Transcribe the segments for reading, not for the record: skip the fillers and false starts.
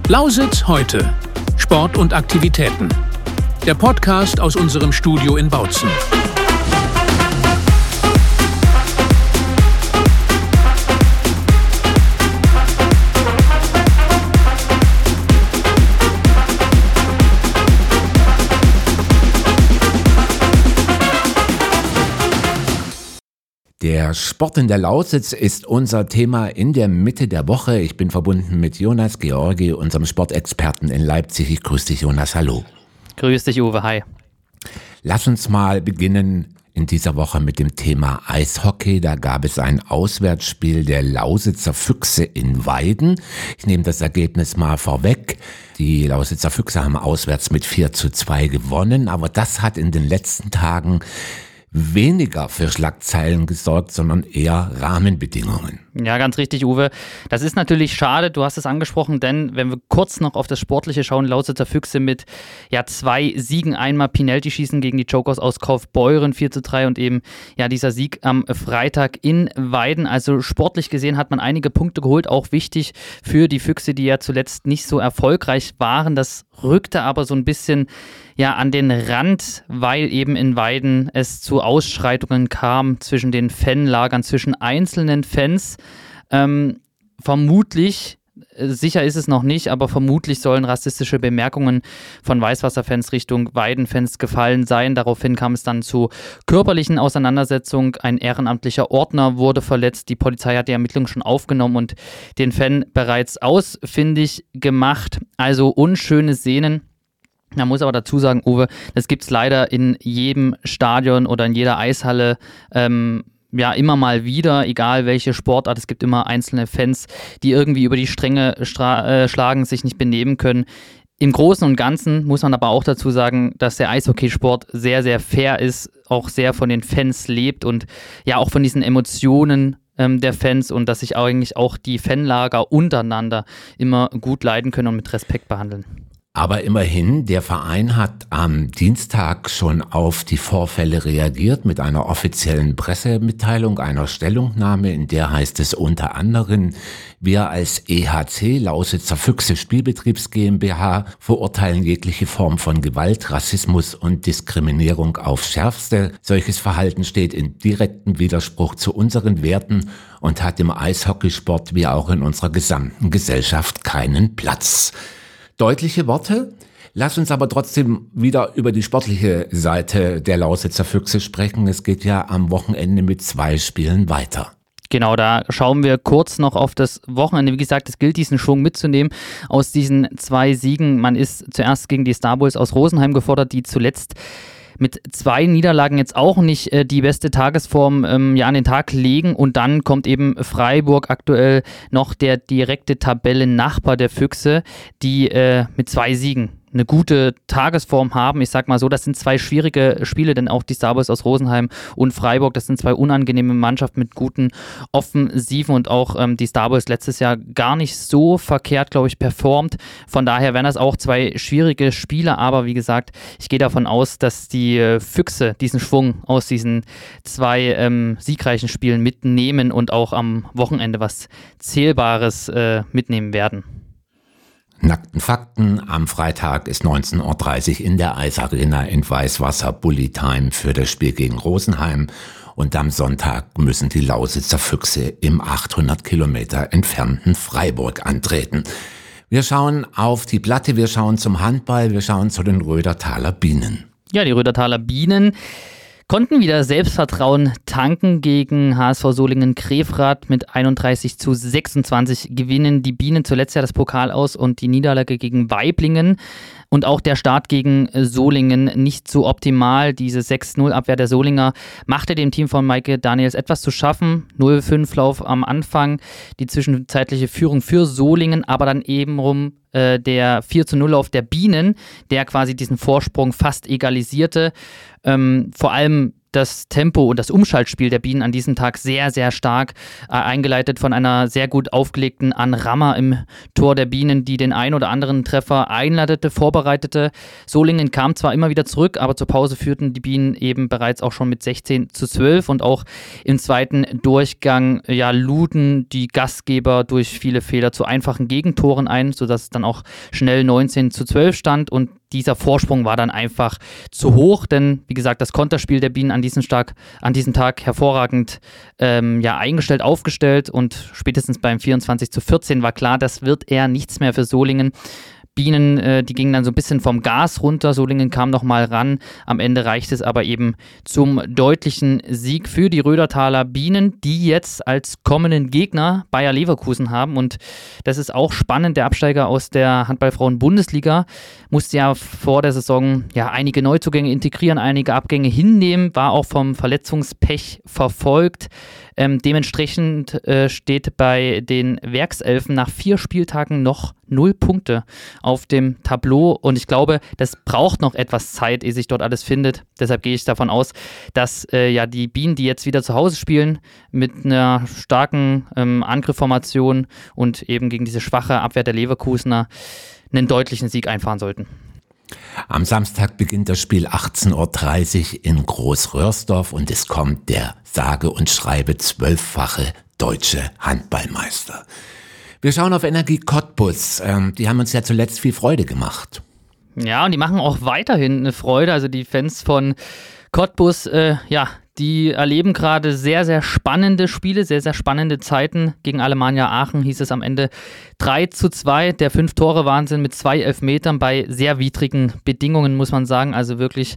Lausitz heute. Sport und Aktivitäten. Der Podcast aus unserem Studio in Bautzen. Der Sport in der Lausitz ist unser Thema in der Mitte der Woche. Ich bin verbunden mit Jonas Georgi, unserem Sportexperten in Leipzig. Ich grüße dich, Jonas. Hallo. Grüß dich, Uwe. Hi. Lass uns mal beginnen in dieser Woche mit dem Thema Eishockey. Da gab es ein Auswärtsspiel der Lausitzer Füchse in Weiden. Ich nehme das Ergebnis mal vorweg. Die Lausitzer Füchse haben auswärts mit 4:2 gewonnen, aber das hat in den letzten Tagen weniger für Schlagzeilen gesorgt, sondern eher Rahmenbedingungen. Ja, ganz richtig, Uwe. Das ist natürlich schade, du hast es angesprochen, denn wenn wir kurz noch auf das Sportliche schauen, Lausitzer Füchse mit 2 Siegen, einmal Penalty-Schießen gegen die Jokers aus Kaufbeuren 4:3 und eben dieser Sieg am Freitag in Weiden. Also sportlich gesehen hat man einige Punkte geholt, auch wichtig für die Füchse, die ja zuletzt nicht so erfolgreich waren. Das rückte aber so ein bisschen an den Rand, weil eben in Weiden es zu Ausschreitungen kam zwischen den Fanlagern, zwischen einzelnen Fans. Vermutlich, sicher ist es noch nicht, aber vermutlich sollen rassistische Bemerkungen von Weißwasserfans Richtung Weidenfans gefallen sein. Daraufhin kam es dann zu körperlichen Auseinandersetzungen. Ein ehrenamtlicher Ordner wurde verletzt. Die Polizei hat die Ermittlungen schon aufgenommen und den Fan bereits ausfindig gemacht. Also unschöne Szenen. Man muss aber dazu sagen, Uwe, das gibt es leider in jedem Stadion oder in jeder Eishalle immer mal wieder, egal welche Sportart. Es gibt immer einzelne Fans, die irgendwie über die Stränge schlagen, sich nicht benehmen können. Im Großen und Ganzen muss man aber auch dazu sagen, dass der Eishockeysport sehr, sehr fair ist, auch sehr von den Fans lebt und auch von diesen Emotionen der Fans und dass sich eigentlich auch die Fanlager untereinander immer gut leiden können und mit Respekt behandeln. Aber immerhin, der Verein hat am Dienstag schon auf die Vorfälle reagiert mit einer offiziellen Pressemitteilung, einer Stellungnahme, in der heißt es unter anderem: Wir als EHC, Lausitzer Füchse Spielbetriebs GmbH, verurteilen jegliche Form von Gewalt, Rassismus und Diskriminierung aufs Schärfste. Solches Verhalten steht in direktem Widerspruch zu unseren Werten und hat im Eishockeysport wie auch in unserer gesamten Gesellschaft keinen Platz. Deutliche Worte. Lass uns aber trotzdem wieder über die sportliche Seite der Lausitzer Füchse sprechen. Es geht ja am Wochenende mit 2 Spielen weiter. Genau, da schauen wir kurz noch auf das Wochenende. Wie gesagt, es gilt, diesen Schwung mitzunehmen aus diesen 2 Siegen. Man ist zuerst gegen die Star Bulls aus Rosenheim gefordert, die zuletzt mit 2 Niederlagen jetzt auch nicht die beste Tagesform an den Tag legen. Und dann kommt eben Freiburg, aktuell noch der direkte Tabellennachbar der Füchse, die mit 2 Siegen eine gute Tagesform haben. Ich sag mal so, das sind 2 schwierige Spiele, denn auch die Star Bulls aus Rosenheim und Freiburg, das sind 2 unangenehme Mannschaften mit guten Offensiven und auch die Star Bulls letztes Jahr gar nicht so verkehrt, glaube ich, performt. Von daher wären das auch 2 schwierige Spiele, aber wie gesagt, ich gehe davon aus, dass die Füchse diesen Schwung aus diesen 2 siegreichen Spielen mitnehmen und auch am Wochenende was Zählbares mitnehmen werden. Nackten Fakten: Am Freitag ist 19:30 Uhr in der Eisarena in Weißwasser Bully Time für das Spiel gegen Rosenheim und am Sonntag müssen die Lausitzer Füchse im 800 Kilometer entfernten Freiburg antreten. Wir schauen auf die Platte, wir schauen zum Handball, wir schauen zu den Rödertaler Bienen. Ja, die Rödertaler Bienen konnten wieder Selbstvertrauen tanken gegen HSV Solingen-Krefrath mit 31:26 gewinnen die Bienen zuletzt das Pokal aus und die Niederlage gegen Waiblingen und auch der Start gegen Solingen nicht so optimal. Diese 6-0-Abwehr der Solinger machte dem Team von Maike Daniels etwas zu schaffen. 0-5-Lauf am Anfang, die zwischenzeitliche Führung für Solingen, aber dann eben der 4-0-Lauf der Bienen, der quasi diesen Vorsprung fast egalisierte. Vor allem das Tempo und das Umschaltspiel der Bienen an diesem Tag sehr, sehr stark, eingeleitet von einer sehr gut aufgelegten Anrammer im Tor der Bienen, die den ein oder anderen Treffer einleitete, vorbereitete. Solingen kam zwar immer wieder zurück, aber zur Pause führten die Bienen eben bereits auch schon mit 16:12 und auch im zweiten Durchgang luden die Gastgeber durch viele Fehler zu einfachen Gegentoren ein, sodass es dann auch schnell 19:12 stand und dieser Vorsprung war dann einfach zu hoch, denn wie gesagt, das Konterspiel der Bienen an diesem Tag hervorragend eingestellt, aufgestellt und spätestens beim 24:14 war klar, das wird eher nichts mehr für Solingen. Bienen, die gingen dann so ein bisschen vom Gas runter, Solingen kam nochmal ran, am Ende reicht es aber eben zum deutlichen Sieg für die Rödertaler Bienen, die jetzt als kommenden Gegner Bayer Leverkusen haben und das ist auch spannend, der Absteiger aus der Handballfrauen-Bundesliga musste ja vor der Saison einige Neuzugänge integrieren, einige Abgänge hinnehmen, war auch vom Verletzungspech verfolgt. Dementsprechend steht bei den Werkselfen nach 4 Spieltagen noch 0 Punkte auf dem Tableau und ich glaube, das braucht noch etwas Zeit, ehe sich dort alles findet. Deshalb gehe ich davon aus, dass die Bienen, die jetzt wieder zu Hause spielen, mit einer starken Angriffsformation und eben gegen diese schwache Abwehr der Leverkusener einen deutlichen Sieg einfahren sollten. Am Samstag beginnt das Spiel 18:30 Uhr in Großröhrsdorf und es kommt der sage und schreibe 12-fache deutsche Handballmeister. Wir schauen auf Energie Cottbus. Die haben uns ja zuletzt viel Freude gemacht. Ja, und die machen auch weiterhin eine Freude. Also die Fans von Cottbus, die erleben gerade sehr, sehr spannende Spiele, sehr, sehr spannende Zeiten. Gegen Alemannia Aachen hieß es am Ende 3:2, der 5-Tore-Wahnsinn mit 2 Elfmetern bei sehr widrigen Bedingungen, muss man sagen. Also wirklich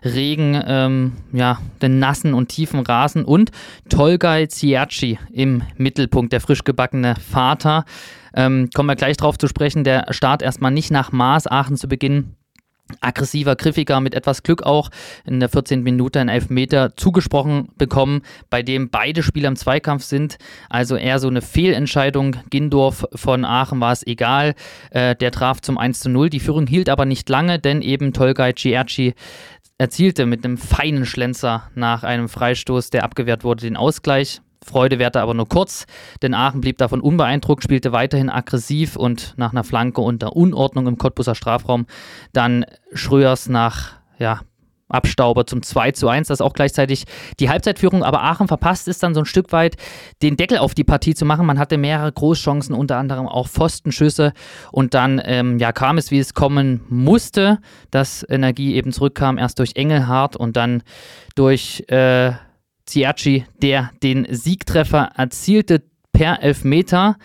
Regen, den nassen und tiefen Rasen und Tolgaj Cierci im Mittelpunkt, der frisch gebackene Vater. Kommen wir gleich drauf zu sprechen, der Start erstmal nicht nach Maß, Aachen zu Beginn. Aggressiver, griffiger, mit etwas Glück auch in der 14. Minute einen Elfmeter zugesprochen bekommen, bei dem beide Spieler im Zweikampf sind. Also eher so eine Fehlentscheidung. Gindorf von Aachen war es egal. Der traf zum 1:0. Die Führung hielt aber nicht lange, denn eben Tolgaj Cierci erzielte mit einem feinen Schlenzer nach einem Freistoß, der abgewehrt wurde, den Ausgleich. Freude währte aber nur kurz, denn Aachen blieb davon unbeeindruckt, spielte weiterhin aggressiv und nach einer Flanke unter Unordnung im Cottbuser Strafraum dann Schröers nach Abstauber zum 2:1, das ist auch gleichzeitig die Halbzeitführung, aber Aachen verpasst es dann so ein Stück weit, den Deckel auf die Partie zu machen. Man hatte mehrere Großchancen, unter anderem auch Pfostenschüsse und dann kam es, wie es kommen musste, dass Energie eben zurückkam, erst durch Engelhardt und dann durch Cierci, der den Siegtreffer erzielte per Elfmeter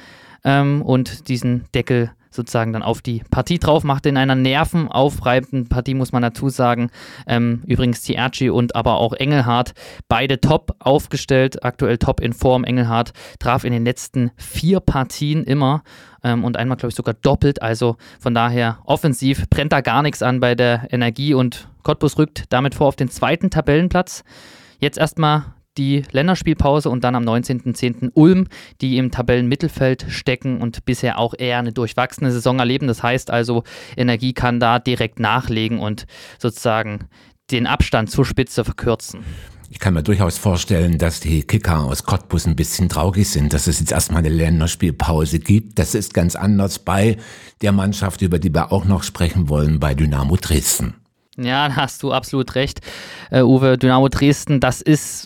und diesen Deckel sozusagen dann auf die Partie drauf machte in einer nervenaufreibenden Partie, muss man dazu sagen. Übrigens Cierci und aber auch Engelhardt, beide top aufgestellt, aktuell top in Form. Engelhardt traf in den letzten 4 Partien immer und einmal, glaube ich, sogar doppelt. Also von daher offensiv brennt da gar nichts an bei der Energie und Cottbus rückt damit vor auf den 2. Tabellenplatz. Jetzt erstmal die Länderspielpause und dann am 19.10. Ulm, die im Tabellenmittelfeld stecken und bisher auch eher eine durchwachsene Saison erleben. Das heißt also, Energie kann da direkt nachlegen und sozusagen den Abstand zur Spitze verkürzen. Ich kann mir durchaus vorstellen, dass die Kicker aus Cottbus ein bisschen traurig sind, dass es jetzt erstmal eine Länderspielpause gibt. Das ist ganz anders bei der Mannschaft, über die wir auch noch sprechen wollen, bei Dynamo Dresden. Ja, da hast du absolut recht, Uwe. Dynamo Dresden, das ist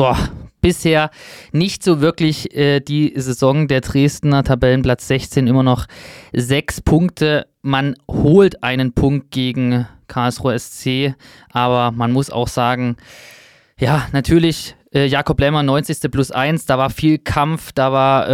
bisher nicht so wirklich die Saison der Dresdner. Tabellenplatz 16, immer noch 6 Punkte. Man holt einen Punkt gegen Karlsruhe SC, aber man muss auch sagen, ja, natürlich Jakob Lemmer, 90+1, da war viel Kampf, da war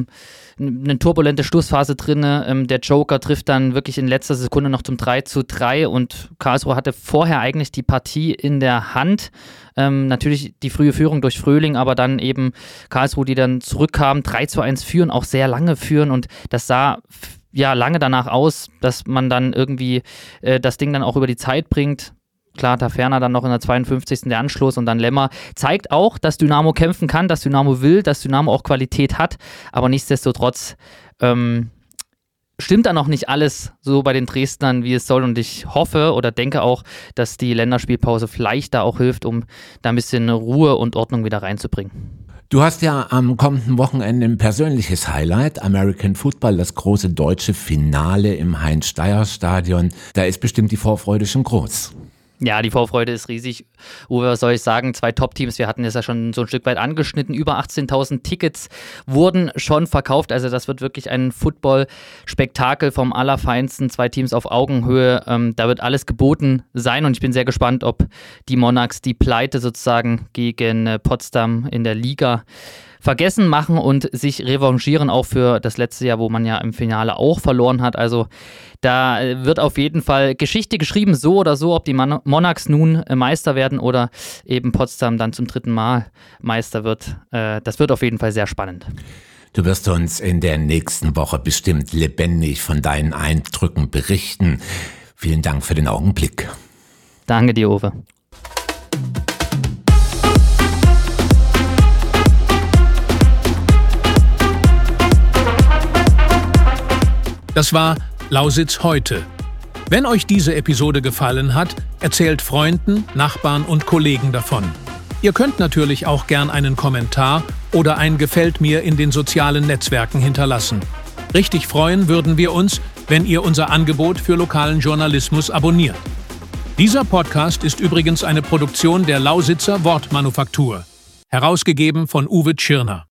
eine turbulente Schlussphase drin. Der Joker trifft dann wirklich in letzter Sekunde noch zum 3:3 und Karlsruhe hatte vorher eigentlich die Partie in der Hand. Natürlich die frühe Führung durch Fröhling, aber dann eben Karlsruhe, die dann zurückkamen, 3:1 führen, auch sehr lange führen und das sah lange danach aus, dass man dann irgendwie das Ding dann auch über die Zeit bringt. Klar, Taferner dann noch in der 52. der Anschluss und dann Lemmer. Zeigt auch, dass Dynamo kämpfen kann, dass Dynamo will, dass Dynamo auch Qualität hat, aber nichtsdestotrotz stimmt da noch nicht alles so bei den Dresdnern, wie es soll. Und ich hoffe oder denke auch, dass die Länderspielpause vielleicht da auch hilft, um da ein bisschen Ruhe und Ordnung wieder reinzubringen. Du hast ja am kommenden Wochenende ein persönliches Highlight, American Football, das große deutsche Finale im Heinz-Steyer-Stadion. Da ist bestimmt die Vorfreude schon groß. Ja, die Vorfreude ist riesig. Uwe, was soll ich sagen? 2 Top-Teams, wir hatten es ja schon so ein Stück weit angeschnitten. Über 18.000 Tickets wurden schon verkauft. Also das wird wirklich ein Football-Spektakel vom Allerfeinsten. 2 Teams auf Augenhöhe. Da wird alles geboten sein. Und ich bin sehr gespannt, ob die Monarchs die Pleite sozusagen gegen Potsdam in der Liga vergessen machen und sich revanchieren, auch für das letzte Jahr, wo man ja im Finale auch verloren hat. Also da wird auf jeden Fall Geschichte geschrieben, so oder so, ob die Monarchs nun Meister werden oder eben Potsdam dann zum 3. Mal Meister wird. Das wird auf jeden Fall sehr spannend. Du wirst uns in der nächsten Woche bestimmt lebendig von deinen Eindrücken berichten. Vielen Dank für den Augenblick. Danke dir, Uwe. Das war Lausitz heute. Wenn euch diese Episode gefallen hat, erzählt Freunden, Nachbarn und Kollegen davon. Ihr könnt natürlich auch gern einen Kommentar oder ein Gefällt mir in den sozialen Netzwerken hinterlassen. Richtig freuen würden wir uns, wenn ihr unser Angebot für lokalen Journalismus abonniert. Dieser Podcast ist übrigens eine Produktion der Lausitzer Wortmanufaktur. Herausgegeben von Uwe Tschirner.